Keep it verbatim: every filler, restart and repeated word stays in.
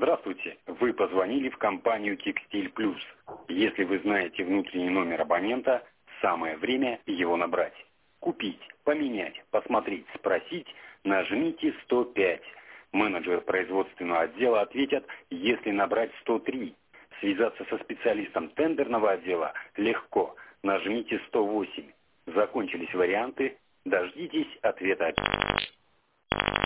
Здравствуйте. Вы позвонили в компанию «Текстиль Плюс». Если вы знаете внутренний номер абонента, самое время его набрать. Купить, поменять, посмотреть, спросить, нажмите сто пять. Менеджер производственного отдела ответят, если набрать сто три. Связаться со специалистом тендерного отдела легко. Нажмите сто восемь. Закончились варианты. Дождитесь ответа.